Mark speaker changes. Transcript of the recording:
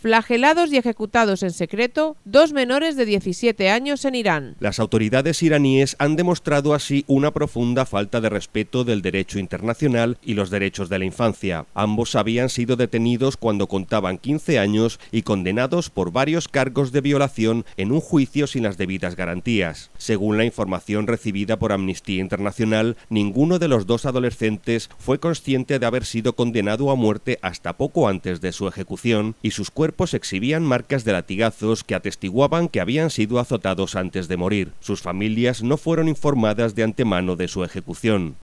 Speaker 1: Flagelados y ejecutados en secreto 2 menores de 17 años en Irán.
Speaker 2: Las autoridades iraníes han demostrado así una profunda falta de respeto del derecho internacional y los derechos de la infancia. Ambos habían sido detenidos cuando contaban 15 años y condenados por varios cargos de violación en un juicio sin las debidas garantías. Según la información recibida por Amnistía Internacional, ninguno de los dos adolescentes fue consciente de haber sido condenado a muerte hasta poco antes de su ejecución y sus cuerpos exhibían marcas de latigazos que atestiguaban que habían sido azotados antes de morir. Sus familias no fueron informadas de antemano de su ejecución.